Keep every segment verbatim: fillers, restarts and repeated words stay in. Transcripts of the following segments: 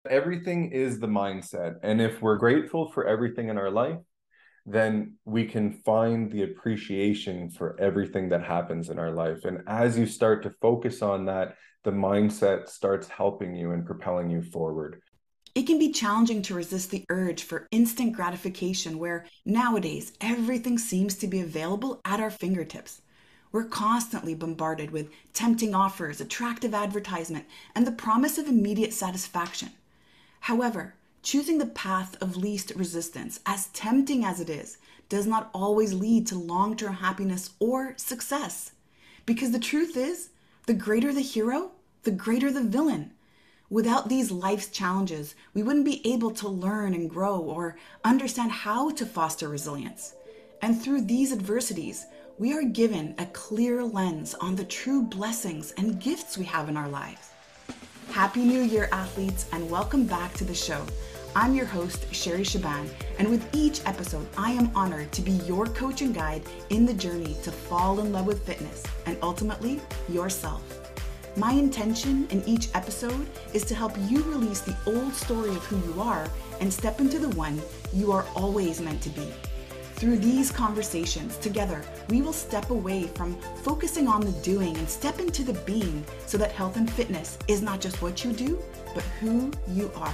Everything is the mindset. And if we're grateful for everything in our life, then we can find the appreciation for everything that happens in our life. And as you start to focus on that, the mindset starts helping you and propelling you forward. It can be challenging to resist the urge for instant gratification where nowadays everything seems to be available at our fingertips. We're constantly bombarded with tempting offers, attractive advertisement, and the promise of immediate satisfaction. However, choosing the path of least resistance, as tempting as it is, does not always lead to long term happiness or success. Because the truth is, the greater the hero, the greater the villain. Without these life's challenges, we wouldn't be able to learn and grow or understand how to foster resilience. And through these adversities, we are given a clear lens on the true blessings and gifts we have in our lives. Happy New Year, athletes, and welcome back to the show. I'm your host, Sherry Shaban, and with each episode, I am honored to be your coach and guide in the journey to fall in love with fitness and ultimately yourself. My intention in each episode is to help you release the old story of who you are and step into the one you are always meant to be. Through these conversations together, we will step away from focusing on the doing and step into the being so that health and fitness is not just what you do, but who you are.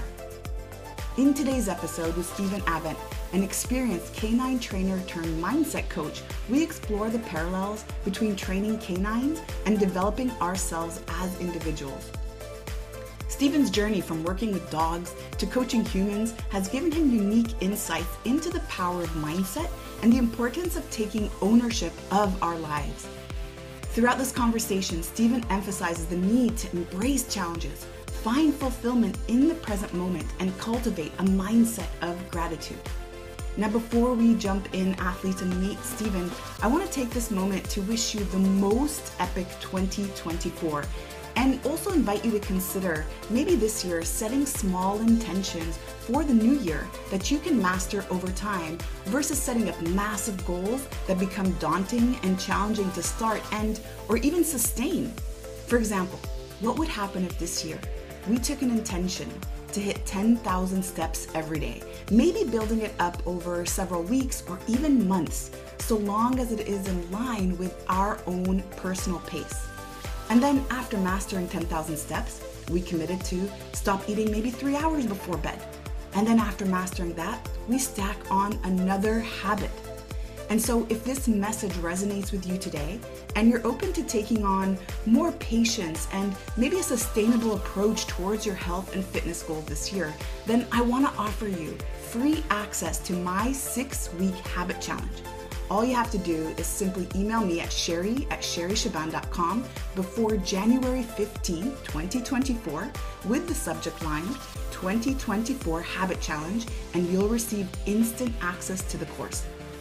In today's episode with Stephen Avent, an experienced canine trainer turned mindset coach, we explore the parallels between training canines and developing ourselves as individuals. Stephen's journey from working with dogs to coaching humans has given him unique insights into the power of mindset and the importance of taking ownership of our lives. Throughout this conversation, Stephen emphasizes the need to embrace challenges, find fulfillment in the present moment, and cultivate a mindset of gratitude. Now, before we jump in, athletes, and meet Stephen, I want to take this moment to wish you the most epic twenty twenty-four. And also invite you to consider maybe this year setting small intentions for the new year that you can master over time versus setting up massive goals that become daunting and challenging to start and or even sustain. For example, what would happen if this year we took an intention to hit ten thousand steps every day, maybe building it up over several weeks or even months, so long as it is in line with our own personal pace. And then after mastering ten thousand steps, we committed to stop eating maybe three hours before bed. And then after mastering that, we stack on another habit. And so if this message resonates with you today, and you're open to taking on more patience and maybe a sustainable approach towards your health and fitness goals this year, then I want to offer you free access to my six-week habit challenge. All you have to do is simply email me at sherry at sherry shaban dot com before January fifteenth, twenty twenty-four with the subject line twenty twenty-four Habit Challenge, and you'll receive instant access to the course.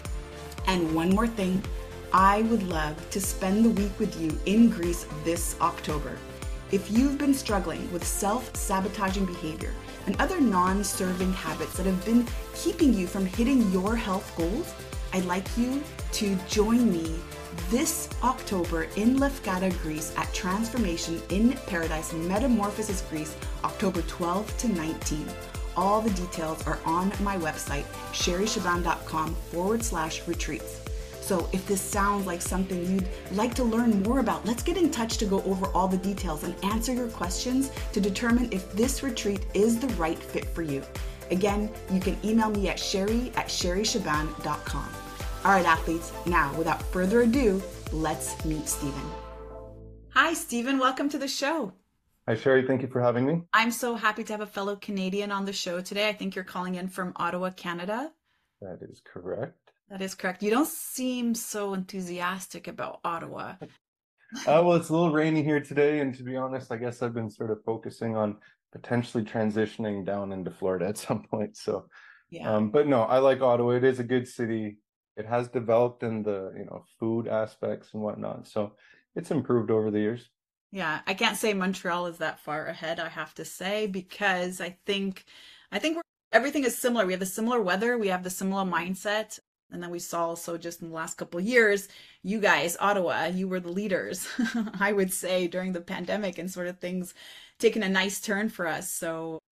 And one more thing, I would love to spend the week with you in Greece this October. If you've been struggling with self-sabotaging behavior and other non-serving habits that have been keeping you from hitting your health goals, I'd like you to join me this October in Lefkada, Greece at Transformation in Paradise Metamorphosis, Greece, October twelfth to nineteenth. All the details are on my website, sherryshaban.com forward slash retreats. So if this sounds like something you'd like to learn more about, let's get in touch to go over all the details and answer your questions to determine if this retreat is the right fit for you. Again, you can email me at sherry at sherry shaban dot com. All right, athletes, now without further ado, let's meet Stephen. Hi, Stephen. Welcome to the show. Hi, Sherry. Thank you for having me. I'm so happy to have a fellow Canadian on the show today. I think you're calling in from Ottawa, Canada. That is correct. That is correct. You don't seem so enthusiastic about Ottawa. Uh, well, it's a little rainy here today, and to be honest, I guess I've been sort of focusing on potentially transitioning down into Florida at some point. So, Yeah. um, but no, I like Ottawa. It is a good city. It has developed in the, you know, food aspects and whatnot. So it's improved over the years. Yeah, I can't say Montreal is that far ahead, I have to say, because I think I think we're, everything is similar. We have the similar weather, we have the similar mindset. And then we saw also just in the last couple of years, you guys, Ottawa, you were the leaders, I would say, during the pandemic and sort of things taking a nice turn for us. So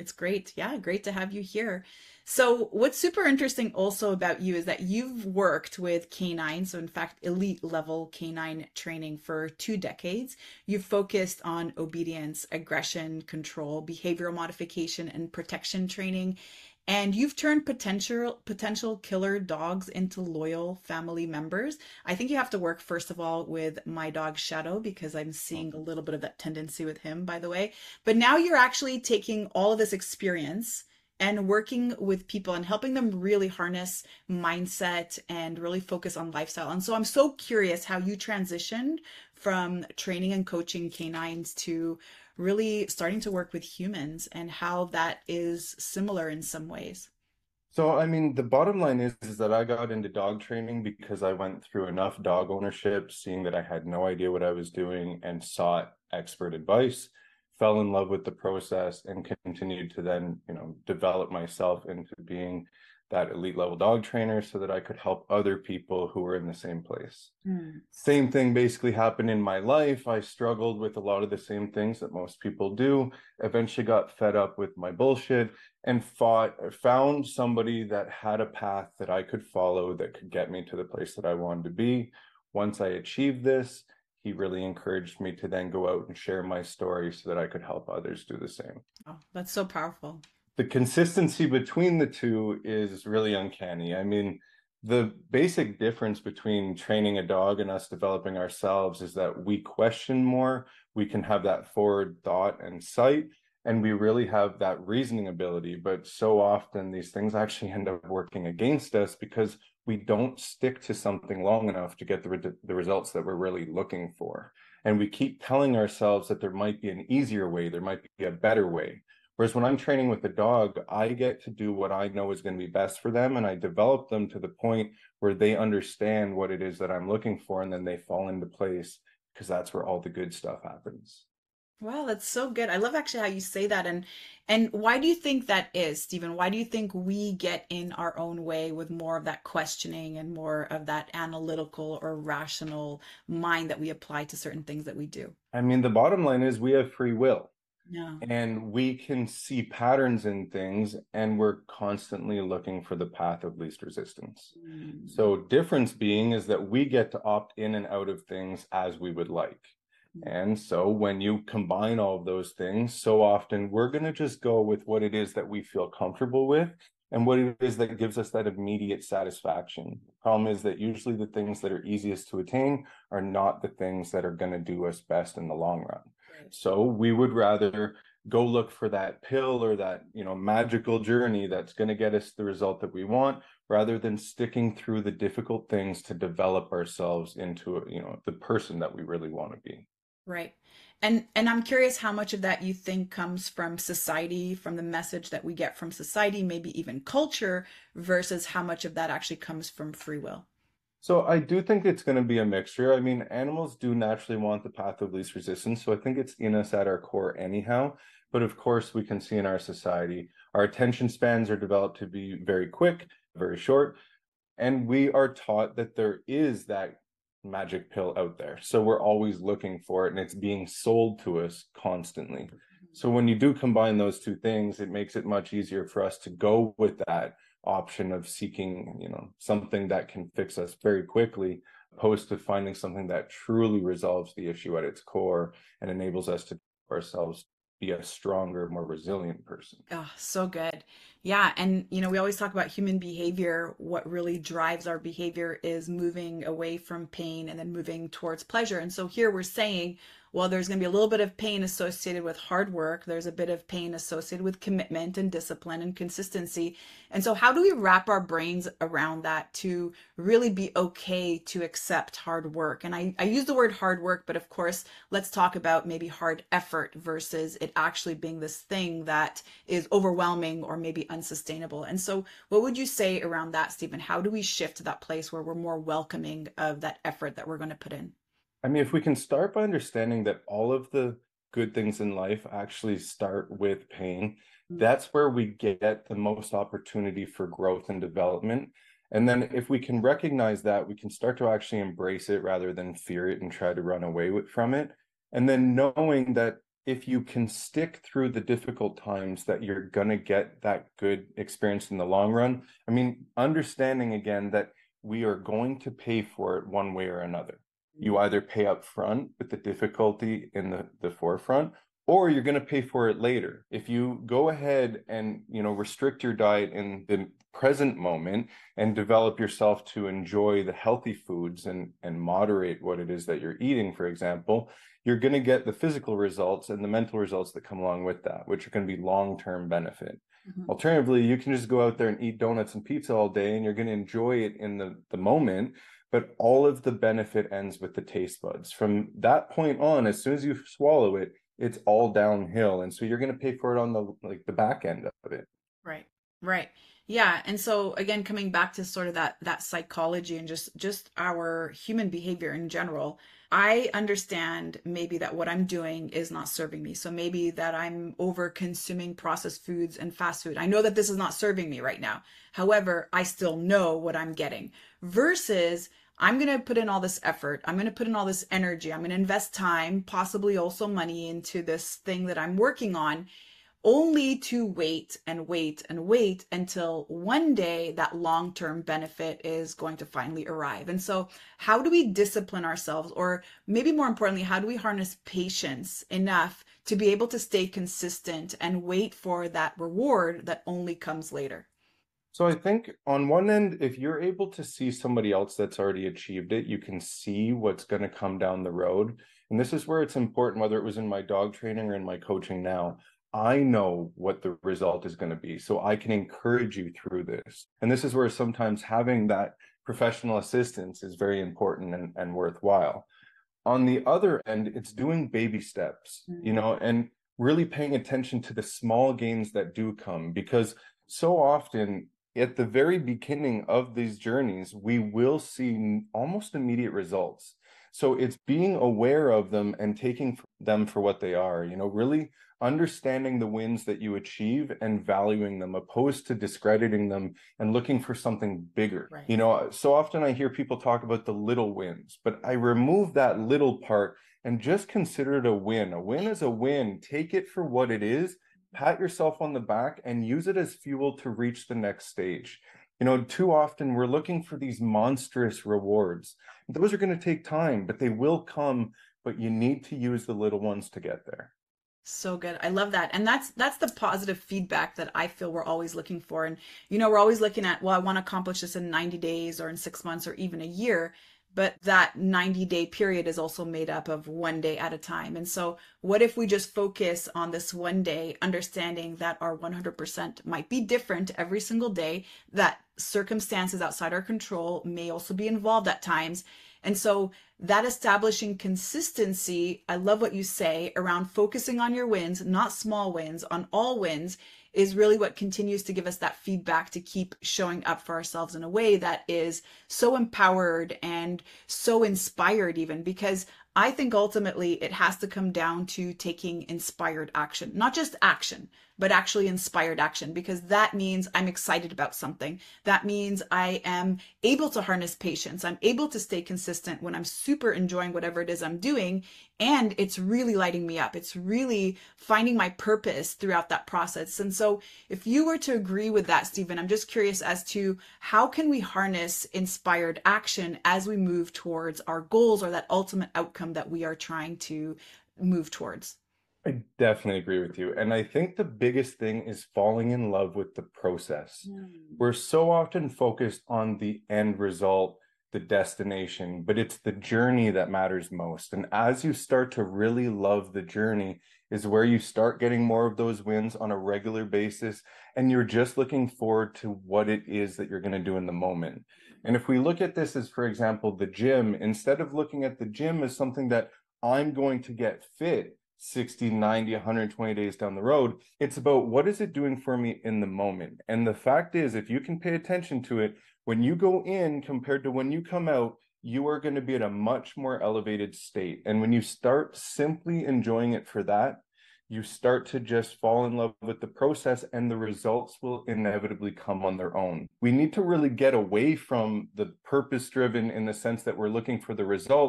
It's great. Yeah, great to have you here. So, what's super interesting also about you is that you've worked with canines, so in fact, elite level canine training for two decades. You've focused on obedience, aggression, control, behavioral modification, and protection training. And you've turned potential potential killer dogs into loyal family members. I think you have to work first of all with my dog Shadow because I'm seeing a little bit of that tendency with him, by the way. But now you're actually taking all of this experience and working with people and helping them really harness mindset and really focus on lifestyle. And so I'm so curious how you transitioned from training and coaching canines to really starting to work with humans and how that is similar in some ways. So, I mean, the bottom line is, is that I got into dog training because I went through enough dog ownership, seeing that I had no idea what I was doing and sought expert advice, fell in love with the process and continued to then, you know, develop myself into being that elite level dog trainer so that I could help other people who were in the same place. Mm. Same thing basically happened in my life. I struggled with a lot of the same things that most people do. Eventually got fed up with my bullshit and fought, found somebody that had a path that I could follow that could get me to the place that I wanted to be. Once I achieved this, he really encouraged me to then go out and share my story so that I could help others do the same. Oh, that's so powerful. The consistency between the two is really uncanny. I mean, the basic difference between training a dog and us developing ourselves is that we question more, we can have that forward thought and sight, and we really have that reasoning ability. But so often these things actually end up working against us because we don't stick to something long enough to get the, re- the results that we're really looking for. And we keep telling ourselves that there might be an easier way, there might be a better way. Whereas when I'm training with a dog, I get to do what I know is going to be best for them, and I develop them to the point where they understand what it is that I'm looking for, and then they fall into place because that's where all the good stuff happens. Wow, that's so good. I love actually how you say that. And and why do you think that is, Stephen? Why do you think we get in our own way with more of that questioning and more of that analytical or rational mind that we apply to certain things that we do? I mean, the bottom line is we have free will. Yeah. And we can see patterns in things, and we're constantly looking for the path of least resistance. Mm. So, difference being is that we get to opt in and out of things as we would like. And so, when you combine all of those things, so often we're going to just go with what it is that we feel comfortable with and what it is that gives us that immediate satisfaction. The problem is that usually the things that are easiest to attain are not the things that are going to do us best in the long run. Right. So we would rather go look for that pill or that, you know, magical journey that's going to get us the result that we want, rather than sticking through the difficult things to develop ourselves into, you know, the person that we really want to be. Right. And and I'm curious how much of that you think comes from society, from the message that we get from society, maybe even culture, versus how much of that actually comes from free will. So I do think it's going to be a mixture. I mean, animals do naturally want the path of least resistance. So I think it's in us at our core anyhow. But of course, we can see in our society, our attention spans are developed to be very quick, very short. And we are taught that there is that magic pill out there. So we're always looking for it and it's being sold to us constantly. So when you do combine those two things, it makes it much easier for us to go with that option of seeking, you know, something that can fix us very quickly, opposed to finding something that truly resolves the issue at its core and enables us to ourselves be a stronger, more resilient person. Oh, so good. Yeah. And, you know, we always talk about human behavior. What really drives our behavior is moving away from pain and then moving towards pleasure. And so here we're saying, well, there's going to be a little bit of pain associated with hard work. There's a bit of pain associated with commitment and discipline and consistency. And so, how do we wrap our brains around that to really be okay to accept hard work? And I, I use the word hard work, but of course, let's talk about maybe hard effort versus it actually being this thing that is overwhelming or maybe unsustainable. And so, what would you say around that, Stephen? How do we shift to that place where we're more welcoming of that effort that we're going to put in? I mean, if we can start by understanding that all of the good things in life actually start with pain, Mm. that's where we get the most opportunity for growth and development. And then if we can recognize that, we can start to actually embrace it rather than fear it and try to run away with, from it. And then knowing that if you can stick through the difficult times, that you're going to get that good experience in the long run. I mean, understanding again that we are going to pay for it one way or another. You either pay up front with the difficulty in the, the forefront, or you're going to pay for it later. If you go ahead and, you know, restrict your diet in the present moment and develop yourself to enjoy the healthy foods and, and moderate what it is that you're eating, for example, you're going to get the physical results and the mental results that come along with that, which are going to be long-term benefit. Mm-hmm. Alternatively, you can just go out there and eat donuts and pizza all day, and you're going to enjoy it in the, the moment, but all of the benefit ends with the taste buds. From that point on, as soon as you swallow it, it's all downhill. And so you're going to pay for it on the, like, the back end of it. Right. Right. Yeah. And so again, coming back to sort of that, that psychology and just, just our human behavior in general, I understand maybe that what I'm doing is not serving me. So maybe that I'm over consuming processed foods and fast food. I know that this is not serving me right now. However, I still know what I'm getting versus I'm going to put in all this effort. I'm going to put in all this energy. I'm going to invest time, possibly also money into this thing that I'm working on, only to wait and wait and wait until one day that long-term benefit is going to finally arrive. And so how do we discipline ourselves, or maybe more importantly, how do we harness patience enough to be able to stay consistent and wait for that reward that only comes later? So I think on one end, if you're able to see somebody else that's already achieved it, you can see what's going to come down the road. And this is where it's important, whether it was in my dog training or in my coaching now, I know what the result is going to be, so I can encourage you through this. And this is where sometimes having that professional assistance is very important and, and worthwhile. On the other end, it's doing baby steps, you know, and really paying attention to the small gains that do come, because so often at the very beginning of these journeys, we will see almost immediate results. So it's being aware of them and taking them for what they are, you know, really understanding the wins that you achieve and valuing them, opposed to discrediting them and looking for something bigger. Right. You know, so often I hear people talk about the little wins, but I remove that little part and just consider it a win. A win is a win. Take it for what it is, pat yourself on the back, and use it as fuel to reach the next stage. You know, too often we're looking for these monstrous rewards. Those are going to take time, but they will come, but you need to use the little ones to get there. So good. I love that. And that's that's the positive feedback that I feel we're always looking for. And, you know, we're always looking at, well, I want to accomplish this in ninety days or in six months or even a year. But that ninety day period is also made up of one day at a time. And so what if we just focus on this one day, understanding that our one hundred percent might be different every single day, that circumstances outside our control may also be involved at times. And so that establishing consistency, I love what you say around focusing on your wins, not small wins, on all wins, is really what continues to give us that feedback to keep showing up for ourselves in a way that is so empowered and so inspired, even because I think ultimately it has to come down to taking inspired action, not just action, but actually inspired action, because that means I'm excited about something. That means I am able to harness patience. I'm able to stay consistent when I'm super enjoying whatever it is I'm doing. And it's really lighting me up. It's really finding my purpose throughout that process. And so if you were to agree with that, Stephen, I'm just curious as to how can we harness inspired action as we move towards our goals or that ultimate outcome that we are trying to move towards? I definitely agree with you. And I think the biggest thing is falling in love with the process. Mm. We're so often focused on the end result, the destination, but it's the journey that matters most. And as you start to really love the journey is where you start getting more of those wins on a regular basis. And you're just looking forward to what it is that you're going to do in the moment. And if we look at this as, for example, the gym, instead of looking at the gym as something that I'm going to get fit sixty, ninety, one hundred twenty days down the road, it's about what is it doing for me in the moment. And the fact is, if you can pay attention to it, when you go in compared to when you come out, you are going to be at a much more elevated state. And when you start simply enjoying it for that, you start to just fall in love with the process, and the results will inevitably come on their own. We need to really get away from the purpose driven in the sense that we're looking for the result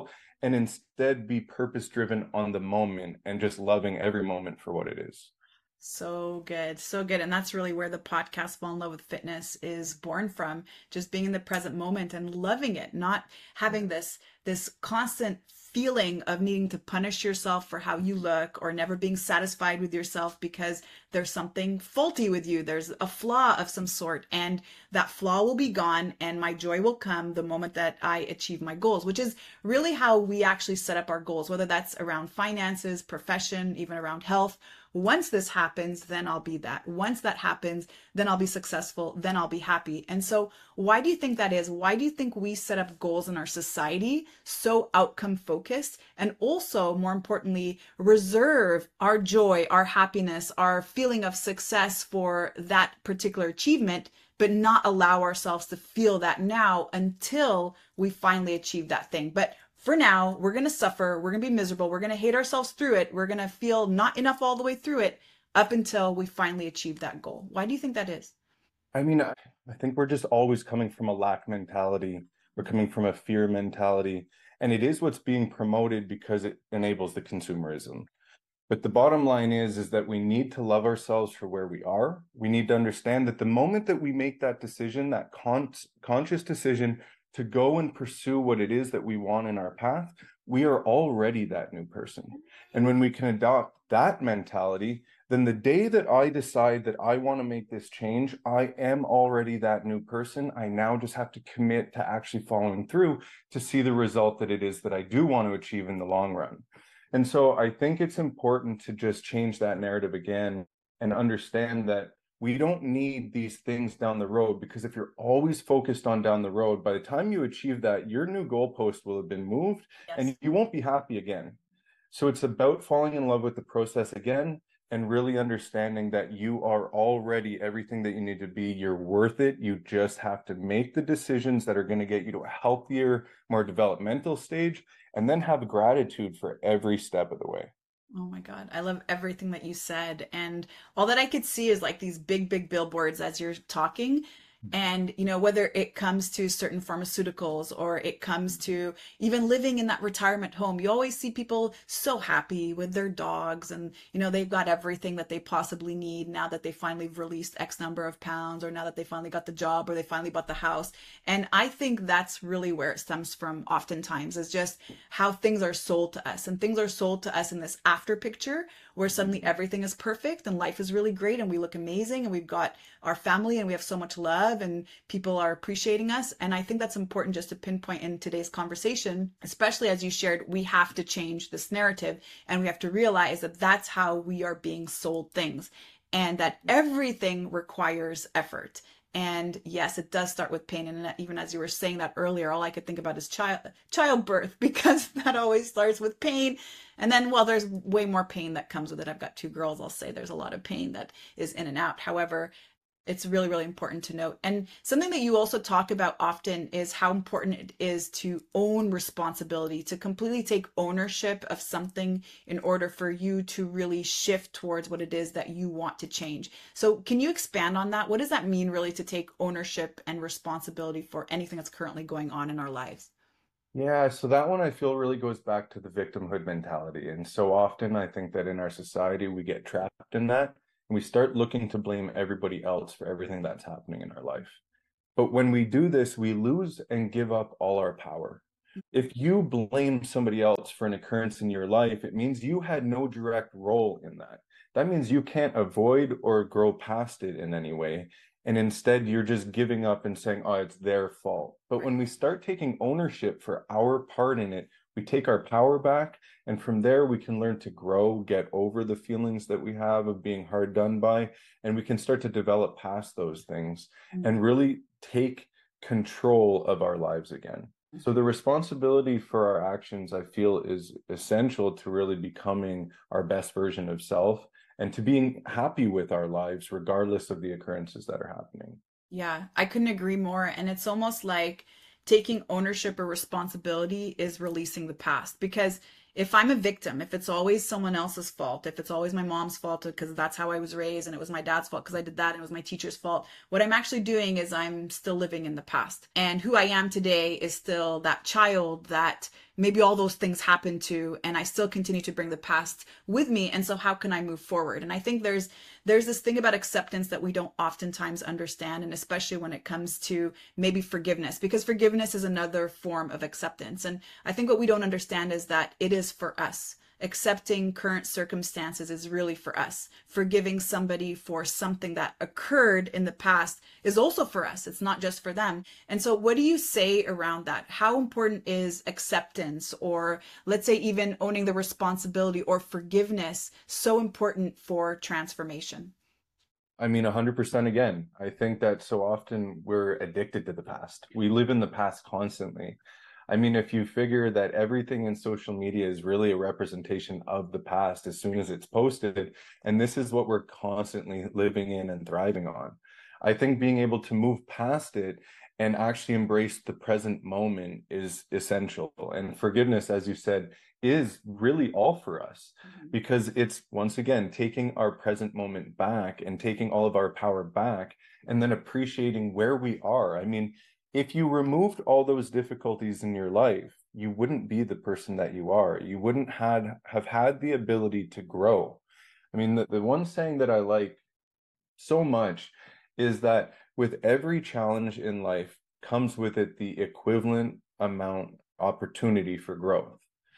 and instead be purpose driven on the moment and just loving every moment for what it is. So good. So good. And that's really where the podcast Fall in Love with Fitness is born from. Just being in the present moment and loving it, not having this this constant feeling of needing to punish yourself for how you look or never being satisfied with yourself because there's something faulty with you. There's a flaw of some sort, and that flaw will be gone and my joy will come the moment that I achieve my goals, which is really how we actually set up our goals, whether that's around finances, profession, even around health. Once this happens, then I'll be that. Once that happens, then I'll be successful, then I'll be happy. And so, why do you think that is? Why do you think we set up goals in our society so outcome focused, and also, more importantly, reserve our joy, our happiness, our feeling of success for that particular achievement, but not allow ourselves to feel that now until we finally achieve that thing? But for now, we're going to suffer. We're going to be miserable. We're going to hate ourselves through it. We're going to feel not enough all the way through it up until we finally achieve that goal. Why do you think that is? I mean, I, I think we're just always coming from a lack mentality. We're coming from a fear mentality. And it is what's being promoted because it enables the consumerism. But the bottom line is, is that we need to love ourselves for where we are. We need to understand that the moment that we make that decision, that con- conscious decision to go and pursue what it is that we want in our path, we are already that new person. And when we can adopt that mentality, then the day that I decide that I want to make this change, I am already that new person. I now just have to commit to actually following through to see the result that it is that I do want to achieve in the long run. And so I think it's important to just change that narrative again and understand that we don't need these things down the road, because if you're always focused on down the road, by the time you achieve that, your new goalpost will have been moved Yes. and you won't be happy again. So it's about falling in love with the process again and really understanding that you are already everything that you need to be. You're worth it. You just have to make the decisions that are going to get you to a healthier, more developmental stage, and then have gratitude for every step of the way. Oh my God. I love everything that you said. And all that I could see is like these big, big billboards as you're talking. And, you know, whether it comes to certain pharmaceuticals or it comes to even living in that retirement home, you always see people so happy with their dogs and, you know, they've got everything that they possibly need now that they finally released X number of pounds, or now that they finally got the job, or they finally bought the house. And I think that's really where it stems from oftentimes, is just how things are sold to us. And things are sold to us in this after picture where suddenly everything is perfect and life is really great and we look amazing and we've got our family and we have so much love and people are appreciating us. And I think that's important just to pinpoint in today's conversation, especially as you shared, we have to change this narrative and we have to realize that that's how we are being sold things, and that everything requires effort. And yes, it does start with pain. And even as you were saying that earlier, all I could think about is child childbirth, because that always starts with pain. And then, well, there's way more pain that comes with it. I've got two girls. I'll say there's a lot of pain that is in and out. However, it's really, really important to note. And something that you also talk about often is how important it is to own responsibility, to completely take ownership of something in order for you to really shift towards what it is that you want to change. So can you expand on that? What does that mean really, to take ownership and responsibility for anything that's currently going on in our lives? Yeah, so that one I feel really goes back to the victimhood mentality. And so often I think that in our society we get trapped in that and we start looking to blame everybody else for everything that's happening in our life. But when we do this, we lose and give up all our power. If you blame somebody else for an occurrence in your life, it means you had no direct role in that. That means you can't avoid or grow past it in any way. And instead, you're just giving up and saying, oh, it's their fault. But when we start taking ownership for our part in it, we take our power back. And from there, we can learn to grow, get over the feelings that we have of being hard done by. And we can start to develop past those things and really take control of our lives again. So the responsibility for our actions, I feel, is essential to really becoming our best version of self and to being happy with our lives, regardless of the occurrences that are happening. Yeah, I couldn't agree more. And it's almost like taking ownership or responsibility is releasing the past, because if I'm a victim, if it's always someone else's fault, if it's always my mom's fault because that's how I was raised and it was my dad's fault because I did that and it was my teacher's fault, what I'm actually doing is I'm still living in the past. And who I am today is still that child that maybe all those things happened to, and I still continue to bring the past with me. And so how can I move forward? And I think there's there's this thing about acceptance that we don't oftentimes understand, and especially when it comes to maybe forgiveness, because forgiveness is another form of acceptance. And I think what we don't understand is that it is for us. Accepting current circumstances is really for us. Forgiving somebody for something that occurred in the past is also for us. It's not just for them. And so what do you say around that? How important is acceptance, or let's say even owning the responsibility or forgiveness, so important for transformation? I mean, one hundred percent again. I think that so often we're addicted to the past. We live in the past constantly. I mean, if you figure that everything in social media is really a representation of the past as soon as it's posted, and this is what we're constantly living in and thriving on, I think being able to move past it and actually embrace the present moment is essential. And forgiveness, as you said, is really all for us, Mhm. because it's once again taking our present moment back and taking all of our power back and then appreciating where we are. I mean, if you removed all those difficulties in your life, you wouldn't be the person that you are. You wouldn't had have had the ability to grow. I mean, the, the one saying that I like so much is that with every challenge in life comes with it the equivalent amount opportunity for growth.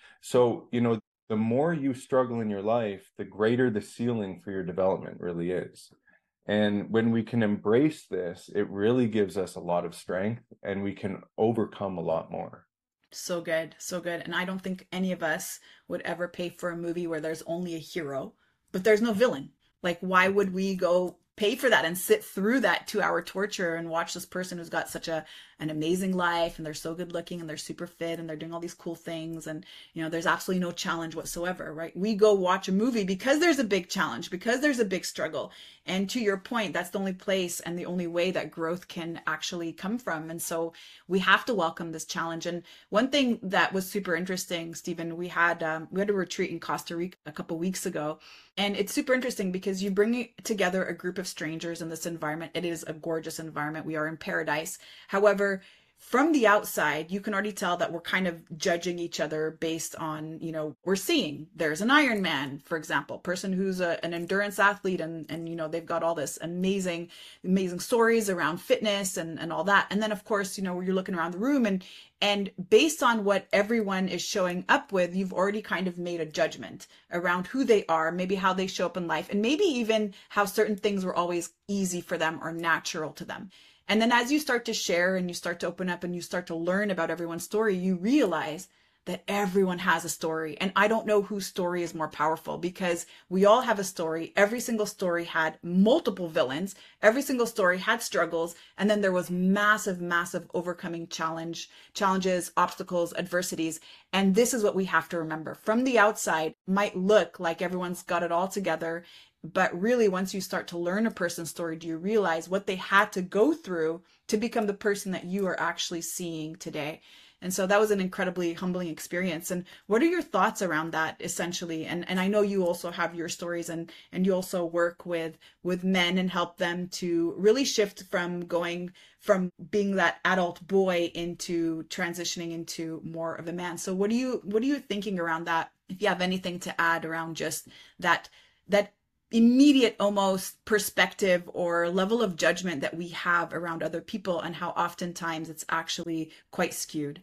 So, you know, the more you struggle in your life, the greater the ceiling for your development really is. And when we can embrace this, it really gives us a lot of strength and we can overcome a lot more. So good, so good. And I don't think any of us would ever pay for a movie where there's only a hero, but there's no villain. Like, why would we go pay for that and sit through that two hour torture and watch this person who's got such a an amazing life and they're so good looking and they're super fit and they're doing all these cool things, and you know there's absolutely no challenge whatsoever, right? We go watch a movie because there's a big challenge, because there's a big struggle. And to your point, that's the only place and the only way that growth can actually come from. And so we have to welcome this challenge. And one thing that was super interesting, Stephen, we had um, we had a retreat in Costa Rica a couple weeks ago, and it's super interesting because you bring together a group of strangers in this environment. It is a gorgeous environment. We are in paradise. However, from the outside, you can already tell that we're kind of judging each other based on, you know, we're seeing there's an Ironman, for example, person who's a, an endurance athlete, and, and, you know, they've got all this amazing, amazing stories around fitness and, and all that. And then, of course, you know, you're looking around the room, and, and based on what everyone is showing up with, you've already kind of made a judgment around who they are, maybe how they show up in life, and maybe even how certain things were always easy for them or natural to them. And then as you start to share and you start to open up and you start to learn about everyone's story, you realize that everyone has a story. And I don't know whose story is more powerful, because we all have a story. Every single story had multiple villains. Every single story had struggles. And then there was massive, massive overcoming challenge, challenges, obstacles, adversities. And this is what we have to remember. From the outside, it might look like everyone's got it all together. But really, once you start to learn a person's story, do you realize what they had to go through to become the person that you are actually seeing today? And so that was an incredibly humbling experience. And what are your thoughts around that, essentially? And and I know you also have your stories, and and you also work with with men and help them to really shift from going from being that adult boy into transitioning into more of a man. So what do you what are you thinking around that? If you have anything to add around just that that immediate almost perspective or level of judgment that we have around other people, and how oftentimes it's actually quite skewed.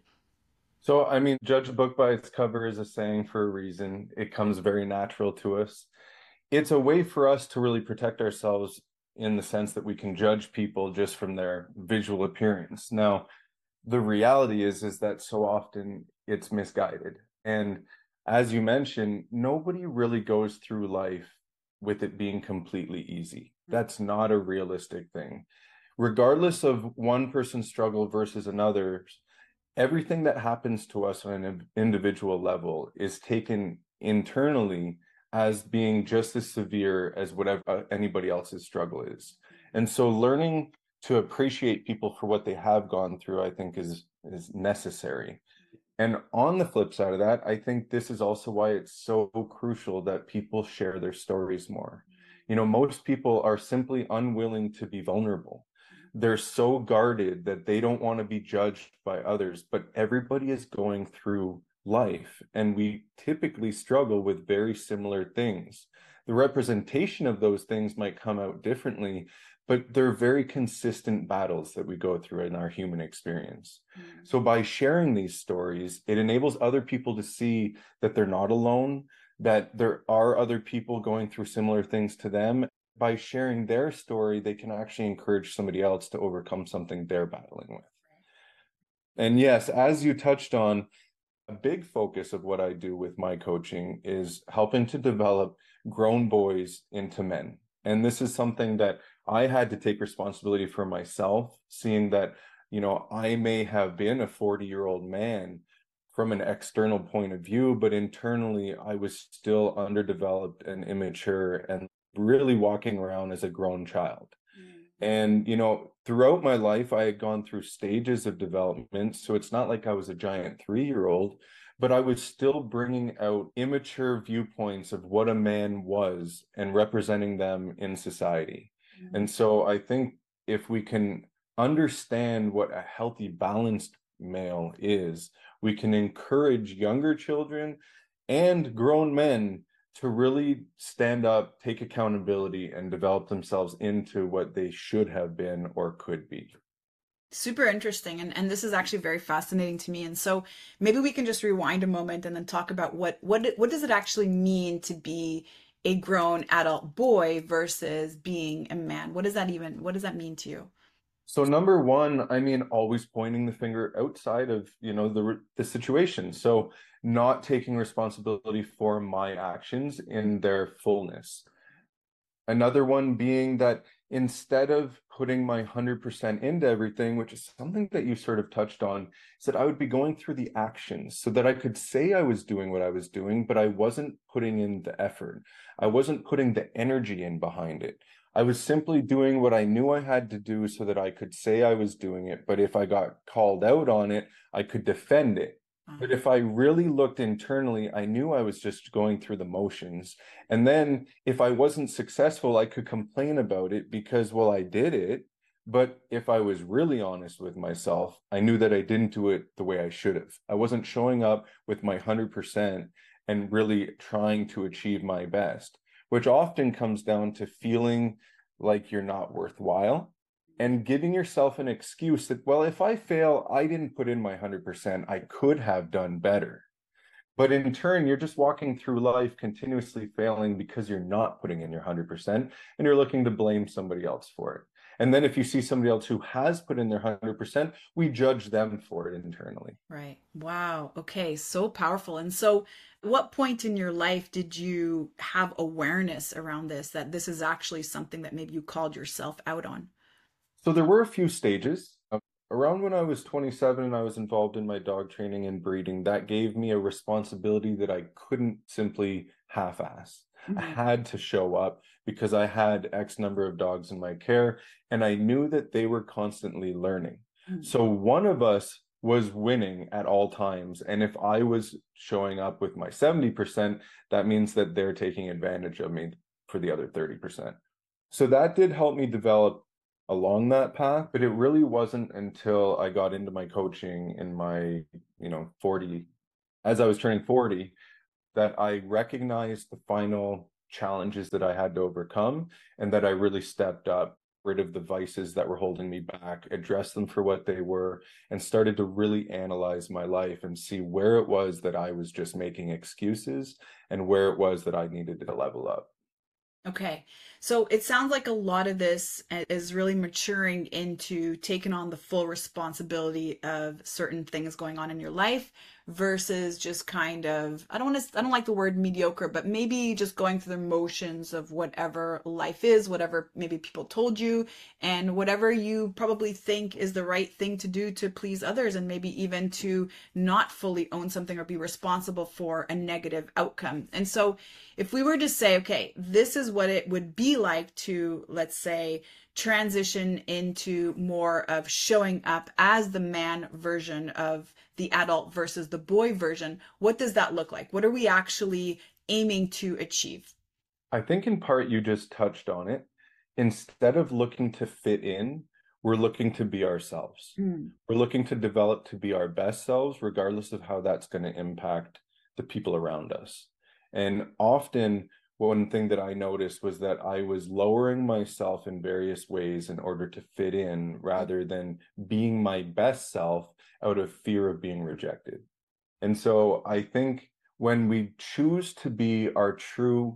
So, I mean, judge a book by its cover is a saying for a reason. It comes very natural to us. It's a way for us to really protect ourselves in the sense that we can judge people just from their visual appearance. Now, the reality is is that so often it's misguided. And as you mentioned, nobody really goes through life with it being completely easy. That's not a realistic thing. Regardless of one person's struggle versus another's, everything that happens to us on an individual level is taken internally as being just as severe as whatever uh, anybody else's struggle is. And so learning to appreciate people for what they have gone through, I think, is is necessary. And on the flip side of that, I think this is also why it's so crucial that people share their stories more. You know, most people are simply unwilling to be vulnerable. They're so guarded that they don't want to be judged by others, but everybody is going through life, and we typically struggle with very similar things. The representation of those things might come out differently, but they're very consistent battles that we go through in our human experience. Mm. So by sharing these stories, it enables other people to see that they're not alone, that there are other people going through similar things to them. By sharing their story, they can actually encourage somebody else to overcome something they're battling with. And yes, as you touched on, a big focus of what I do with my coaching is helping to develop grown boys into men. And this is something that I had to take responsibility for myself, seeing that, you know, I may have been a forty-year-old man from an external point of view, but internally I was still underdeveloped and immature and really walking around as a grown child. Mm-hmm. And, you know, throughout my life, I had gone through stages of development. So it's not like I was a giant three-year-old, but I was still bringing out immature viewpoints of what a man was and representing them in society. Mm-hmm. And so I think if we can understand what a healthy, balanced male is, we can encourage younger children and grown men to really stand up, take accountability, and develop themselves into what they should have been or could be. Super interesting. And, and this is actually very fascinating to me. And so maybe we can just rewind a moment and then talk about what, what, what does it actually mean to be a grown adult boy versus being a man? What does that even, what does that mean to you? So number one, I mean, always pointing the finger outside of, you know, the the situation. So not taking responsibility for my actions in their fullness. Another one being that instead of putting my one hundred percent into everything, which is something that you sort of touched on, is that I would be going through the actions so that I could say I was doing what I was doing, but I wasn't putting in the effort. I wasn't putting the energy in behind it. I was simply doing what I knew I had to do so that I could say I was doing it. But if I got called out on it, I could defend it. But if I really looked internally, I knew I was just going through the motions. And then if I wasn't successful, I could complain about it because, well, I did it. But if I was really honest with myself, I knew that I didn't do it the way I should have. I wasn't showing up with my one hundred percent and really trying to achieve my best, which often comes down to feeling like you're not worthwhile and giving yourself an excuse that, well, if I fail, I didn't put in my one hundred percent. I could have done better. But in turn, you're just walking through life continuously failing because you're not putting in your one hundred percent and you're looking to blame somebody else for it. And then if you see somebody else who has put in their one hundred percent, we judge them for it internally. Right. Wow. Okay. So powerful. And so what point in your life did you have awareness around this, that this is actually something that maybe you called yourself out on? So there were a few stages. Around when I was twenty-seven and I was involved in my dog training and breeding, that gave me a responsibility that I couldn't simply half-ass. Mm-hmm. I had to show up because I had X number of dogs in my care and I knew that they were constantly learning. Mm-hmm. So one of us was winning at all times. And if I was showing up with my seventy percent, that means that they're taking advantage of me for the other thirty percent. So that did help me develop along that path, but it really wasn't until I got into my coaching in my, you know, forty, as I was turning forty, that I recognized the final challenges that I had to overcome and that I really stepped up, rid of the vices that were holding me back, addressed them for what they were, and started to really analyze my life and see where it was that I was just making excuses and where it was that I needed to level up. Okay. So it sounds like a lot of this is really maturing into taking on the full responsibility of certain things going on in your life versus just kind of, I don't want to, I don't like the word mediocre, but maybe just going through the motions of whatever life is, whatever maybe people told you, and whatever you probably think is the right thing to do to please others, and maybe even to not fully own something or be responsible for a negative outcome. And so if we were to say, okay, this is what it would be be like to, let's say, transition into more of showing up as the man version of the adult versus the boy version? What does that look like? What are we actually aiming to achieve? I think in part you just touched on it. Instead of looking to fit in, we're looking to be ourselves. Mm. We're looking to develop to be our best selves, regardless of how that's going to impact the people around us. And often, one thing that I noticed was that I was lowering myself in various ways in order to fit in rather than being my best self out of fear of being rejected. And so I think when we choose to be our true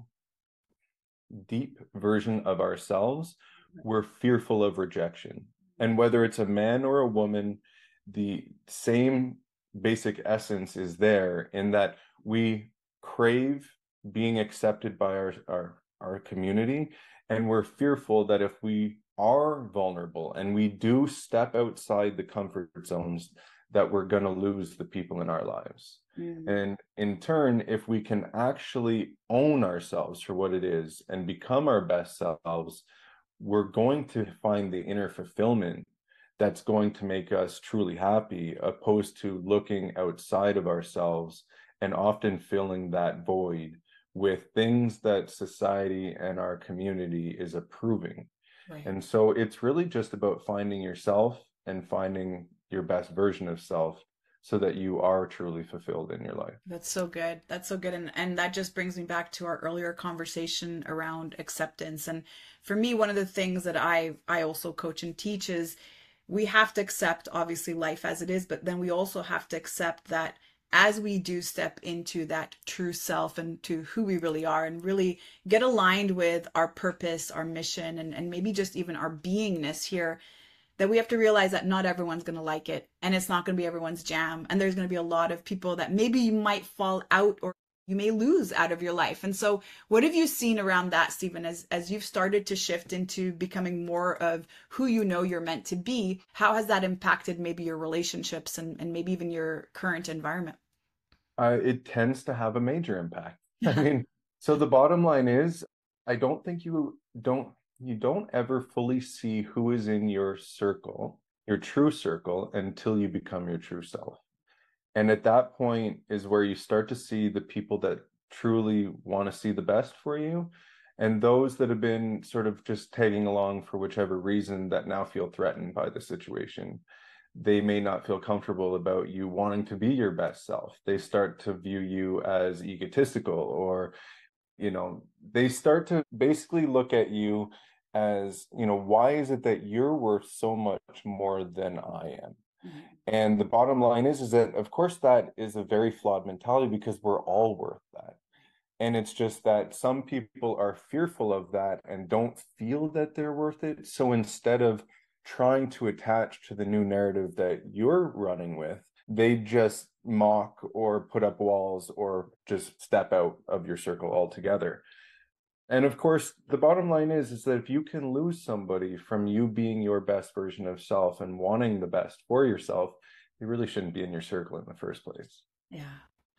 deep version of ourselves, we're fearful of rejection. And whether it's a man or a woman, the same basic essence is there in that we crave being accepted by our, our, our community. And we're fearful that if we are vulnerable and we do step outside the comfort zones, that we're going to lose the people in our lives. Mm. And in turn, if we can actually own ourselves for what it is and become our best selves, we're going to find the inner fulfillment that's going to make us truly happy, opposed to looking outside of ourselves and often filling that void with things that society and our community is approving. Right. And so it's really just about finding yourself and finding your best version of self so that you are truly fulfilled in your life. That's so good. That's so good. And and that just brings me back to our earlier conversation around acceptance. And for me, one of the things that I I also coach and teach is we have to accept obviously life as it is, but then we also have to accept that as we do step into that true self and to who we really are and really get aligned with our purpose, our mission, and, and maybe just even our beingness here, that we have to realize that not everyone's going to like it and it's not going to be everyone's jam. And there's going to be a lot of people that maybe you might fall out or you may lose out of your life. And so what have you seen around that, Stephen, as, as you've started to shift into becoming more of who you know you're meant to be? How has that impacted maybe your relationships and, and maybe even your current environment? Uh, it tends to have a major impact. I mean, so the bottom line is, I don't think you don't you don't ever fully see who is in your circle, your true circle, until you become your true self. And at that point is where you start to see the people that truly want to see the best for you, and those that have been sort of just tagging along for whichever reason that now feel threatened by the situation. They may not feel comfortable about you wanting to be your best self. They start to view you as egotistical, or you know, they start to basically look at you as, you know, why is it that you're worth so much more than I am? Mm-hmm. And the bottom line is, is that, of course, that is a very flawed mentality because we're all worth that. And it's just that some people are fearful of that and don't feel that they're worth it. So instead of trying to attach to the new narrative that you're running with, they just mock or put up walls or just step out of your circle altogether. And of course, the bottom line is, is that if you can lose somebody from you being your best version of self and wanting the best for yourself, you really shouldn't be in your circle in the first place. Yeah.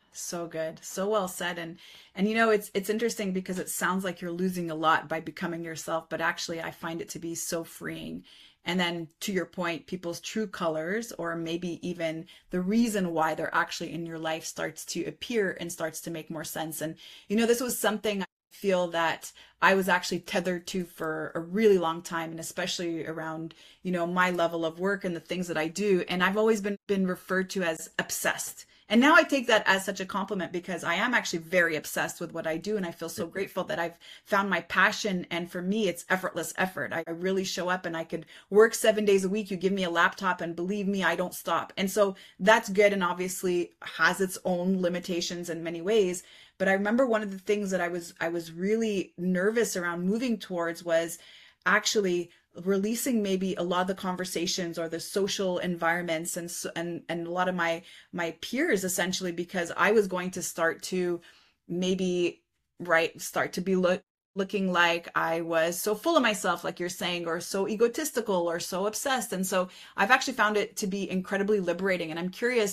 So good. So well said. And, and, you know, it's, it's interesting because it sounds like you're losing a lot by becoming yourself, but actually I find it to be so freeing. And then to your point, people's true colors, or maybe even the reason why they're actually in your life, starts to appear and starts to make more sense. And, you know, this was something I feel that I was actually tethered to for a really long time, and especially around, you know, my level of work and the things that I do. And I've always been, been referred to as obsessed. And now I take that as such a compliment because I am actually very obsessed with what I do. And I feel so grateful that I've found my passion. And for me, it's effortless effort. I really show up and I could work seven days a week. You give me a laptop and believe me, I don't stop. And so that's good. And obviously has its own limitations in many ways. But I remember one of the things that I was, I was really nervous around moving towards was actually releasing maybe a lot of the conversations or the social environments and and and a lot of my my peers, essentially, because I was going to start to maybe right start to be look looking like I was so full of myself, like you're saying, or so egotistical or so obsessed. And so I've actually found it to be incredibly liberating. And I'm curious,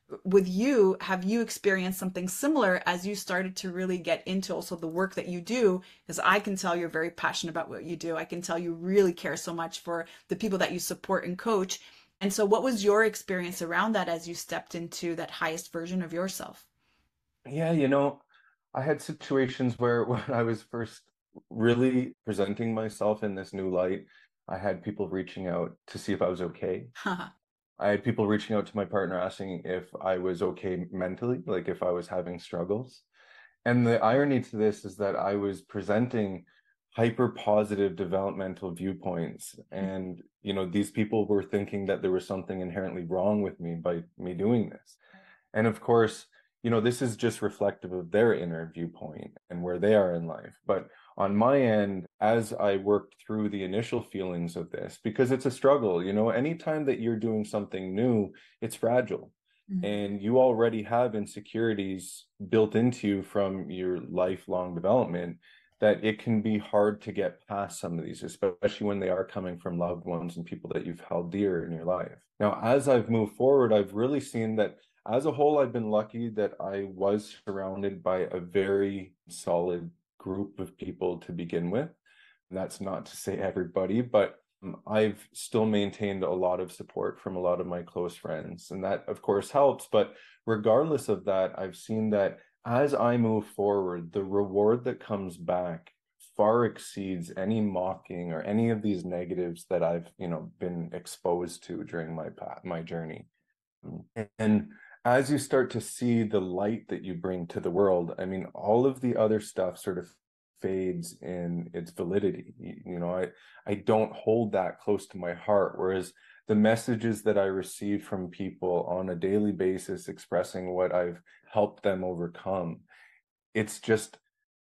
with you, have you experienced something similar as you started to really get into also the work that you do? Because I can tell you're very passionate about what you do. I can tell you really care so much for the people that you support and coach. And so, what was your experience around that as you stepped into that highest version of yourself? Yeah, you know, I had situations where when I was first really presenting myself in this new light, I had people reaching out to see if I was okay. I had people reaching out to my partner asking if I was okay mentally, like if I was having struggles. And the irony to this is that I was presenting hyper positive developmental viewpoints. And, you know, these people were thinking that there was something inherently wrong with me by me doing this. And of course, you know, this is just reflective of their inner viewpoint and where they are in life. But on my end, as I worked through the initial feelings of this, because it's a struggle, you know, anytime that you're doing something new, it's fragile. Mhm. And you already have insecurities built into you from your lifelong development that it can be hard to get past some of these, especially when they are coming from loved ones and people that you've held dear in your life. Now, as I've moved forward, I've really seen that as a whole, I've been lucky that I was surrounded by a very solid group of people to begin with. And that's not to say everybody, but um, I've still maintained a lot of support from a lot of my close friends. And that, of course, helps. But regardless of that, I've seen that as I move forward, the reward that comes back far exceeds any mocking or any of these negatives that I've, you know, been exposed to during my path, my journey. And as you start to see the light that you bring to the world, I mean, all of the other stuff sort of fades in its validity. You, you know, I, I don't hold that close to my heart. Whereas the messages that I receive from people on a daily basis expressing what I've helped them overcome, it's just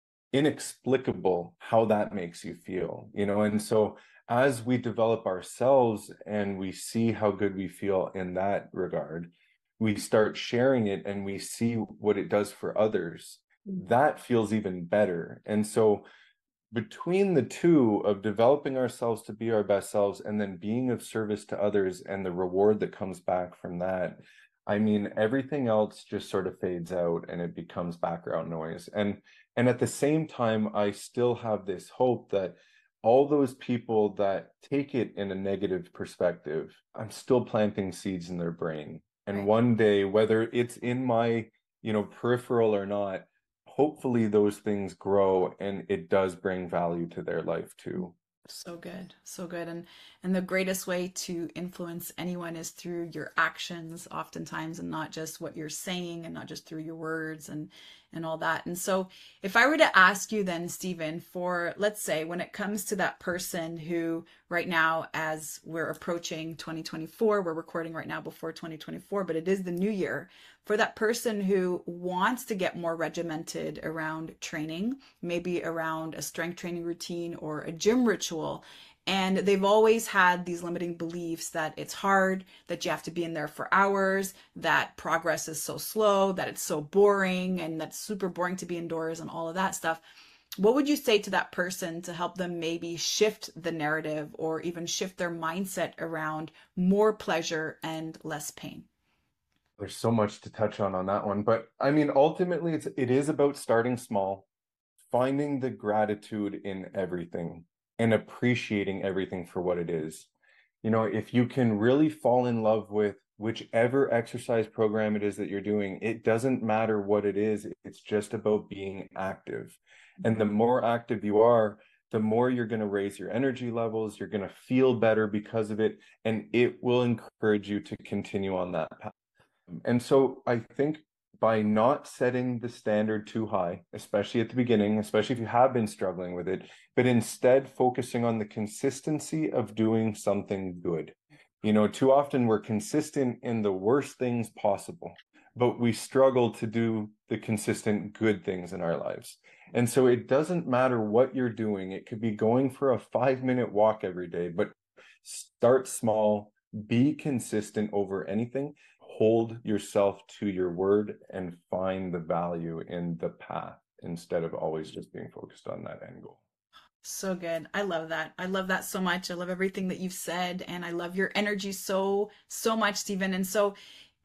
inexplicable how that makes you feel, you know? And so as we develop ourselves and we see how good we feel in that regard, we start sharing it and we see what it does for others. That feels even better. And so between the two of developing ourselves to be our best selves and then being of service to others and the reward that comes back from that, I mean, everything else just sort of fades out and it becomes background noise. And and at the same time, I still have this hope that all those people that take it in a negative perspective, I'm still planting seeds in their brain. And Right. one day, whether it's in my, you know, peripheral or not, hopefully those things grow and it does bring value to their life too. So good. So good. And and the greatest way to influence anyone is through your actions oftentimes and not just what you're saying and not just through your words and and all that. And so if I were to ask you then, Stephen, for let's say when it comes to that person who right now, as we're approaching twenty twenty-four, we're recording right now before twenty twenty-four, but it is the new year, for that person who wants to get more regimented around training, maybe around a strength training routine or a gym ritual. And they've always had these limiting beliefs that it's hard, that you have to be in there for hours, that progress is so slow, that it's so boring, and that's super boring to be indoors and all of that stuff. What would you say to that person to help them maybe shift the narrative or even shift their mindset around more pleasure and less pain? There's so much to touch on on that one, but I mean, ultimately, it's it is about starting small, finding the gratitude in everything and appreciating everything for what it is. You know, if you can really fall in love with whichever exercise program it is that you're doing, it doesn't matter what it is. It's just about being active. And the more active you are, the more you're going to raise your energy levels. You're going to feel better because of it, and it will encourage you to continue on that path. And so I think by not setting the standard too high, especially at the beginning, especially if you have been struggling with it, but instead focusing on the consistency of doing something good. You know, too often we're consistent in the worst things possible, but we struggle to do the consistent good things in our lives. And so it doesn't matter what you're doing. It could be going for a five minute walk every day, but start small, be consistent over anything, hold yourself to your word, and find the value in the path instead of always just being focused on that end goal. So good. I love that. I love that so much. I love everything that you've said, and I love your energy so, so much, Stephen. And so,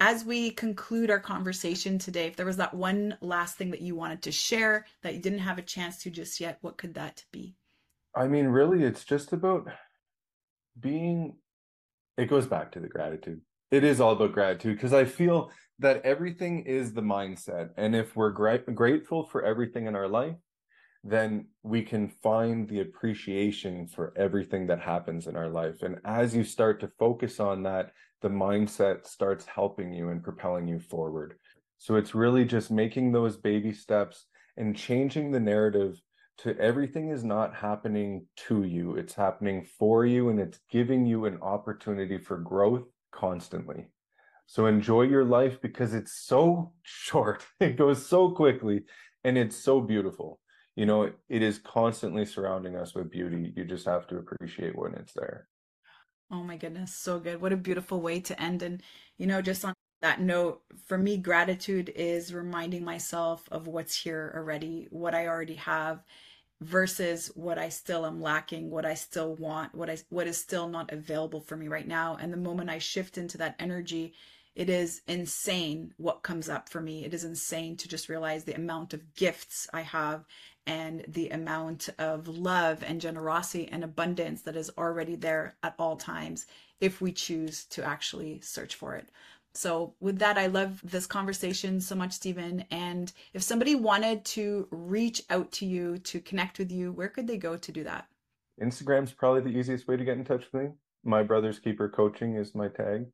As we conclude our conversation today, if there was that one last thing that you wanted to share that you didn't have a chance to just yet, what could that be? I mean, really, it's just about being, it goes back to the gratitude. It is all about gratitude because I feel that everything is the mindset. And if we're gra- grateful for everything in our life, then we can find the appreciation for everything that happens in our life. And as you start to focus on that, the mindset starts helping you and propelling you forward. So it's really just making those baby steps and changing the narrative to everything is not happening to you. It's happening for you, and it's giving you an opportunity for growth constantly. So enjoy your life because it's so short. It goes so quickly and it's so beautiful. You know, it is constantly surrounding us with beauty. You just have to appreciate when it's there. Oh my goodness, so good. What a beautiful way to end. And, you know, just on that note, for me, gratitude is reminding myself of what's here already, what I already have, versus what I still am lacking, what I still want, what I what is still not available for me right now. And the moment I shift into that energy, it is insane what comes up for me. It is insane to just realize the amount of gifts I have and the amount of love and generosity and abundance that is already there at all times if we choose to actually search for it. So with that, I love this conversation so much, Stephen. And if somebody wanted to reach out to you, to connect with you, where could they go to do that? Instagram's probably the easiest way to get in touch with me. My Brother's Keeper Coaching is my tag.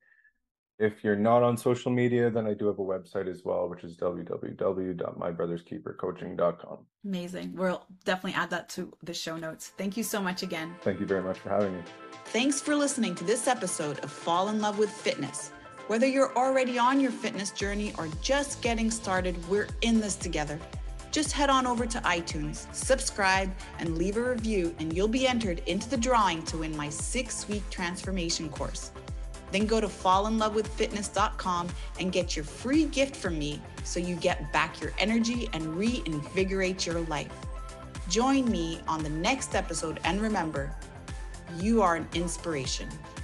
If you're not on social media, then I do have a website as well, which is w w w dot my brothers keeper coaching dot com. Amazing. We'll definitely add that to the show notes. Thank you so much again. Thank you very much for having me. Thanks for listening to this episode of Fall in Love with Fitness. Whether you're already on your fitness journey or just getting started, we're in this together. Just head on over to iTunes, subscribe, and leave a review, and you'll be entered into the drawing to win my six-week transformation course. Then go to fall in love with fitness dot com and get your free gift from me so you get back your energy and reinvigorate your life. Join me on the next episode, and remember, you are an inspiration.